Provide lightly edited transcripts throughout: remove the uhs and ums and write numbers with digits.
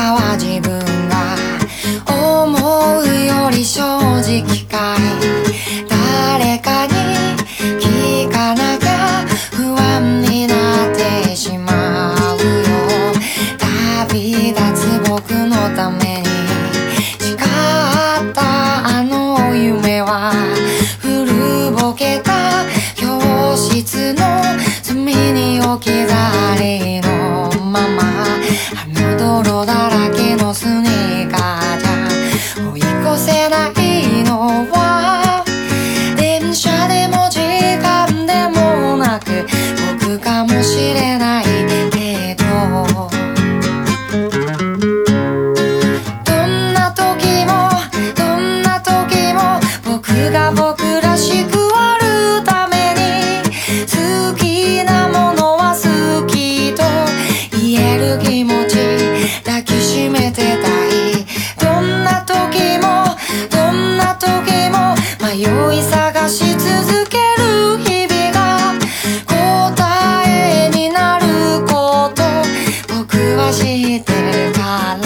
かは自分が思うより正直かい。誰かに聞かなきゃ不安になってしまうよ。旅立つ僕のために誓ったあの夢は古ぼけた教室の隅に置き去りのまま、あの泥だらけのスニーカーじゃ追い越せないのは電車でも時間でもなく僕かもしれないけど、どんな時も僕が僕らしくあるために好きなものは好きと言える気持ち抱きしめてたい。どんな時も迷い探し続ける日々が答えになること僕は知ってるから。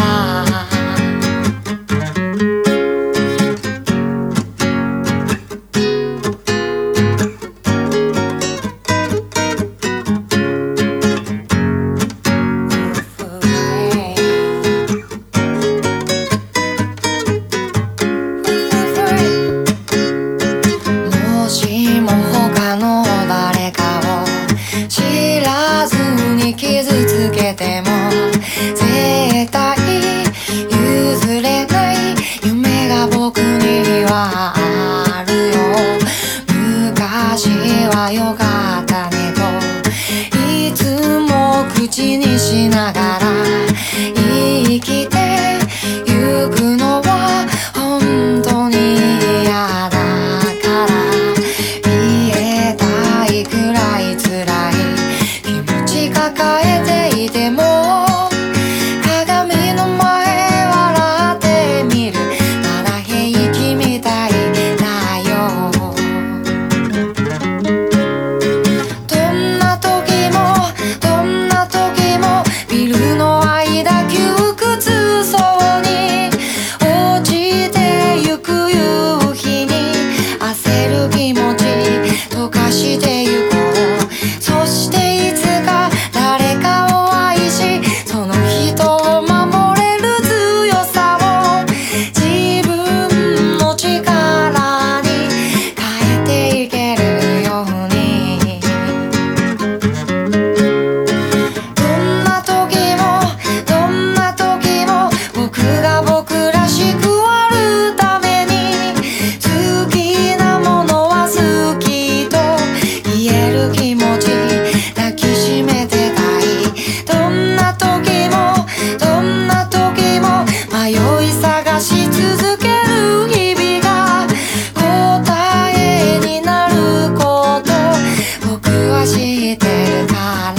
もしも他の誰かを知らずに傷つけても絶対譲れない夢が僕にはあるよ。昔はよかったねといつも口にしながら生きてゆくのは本当に嫌だから、言えたいくらい辛い気持ち抱えていても鏡の前笑ってみる、まだ平気みたいだよ。どんな時もビルの間窮屈そうに落ちてゆく夕日に焦る気持ち溶かしてゆこう。そしていつか誰かを愛しその人を守れる強さを自分の力に変えていけるように。どんな時も僕が僕らしくあるために好きなものは好きと言える気持ち抱きしめてたい。どんな時も迷い探し続ける日々が答えになること僕は知ってるから。